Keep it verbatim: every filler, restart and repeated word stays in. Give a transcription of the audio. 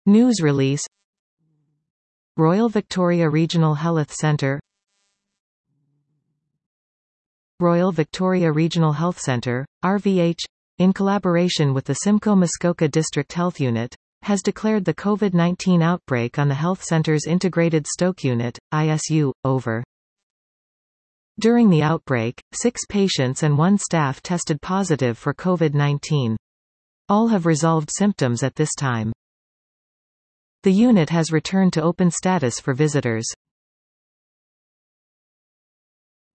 News release. Royal Victoria Regional Health Centre. Royal Victoria Regional Health Centre, R V H, in collaboration with the Simcoe Muskoka District Health Unit, has declared the COVID nineteen outbreak on the health centre's Integrated Stoke Unit, I S U, over. During the outbreak, six patients and one staff tested positive for COVID nineteen. All have resolved symptoms at this time. The unit has returned to open status for visitors.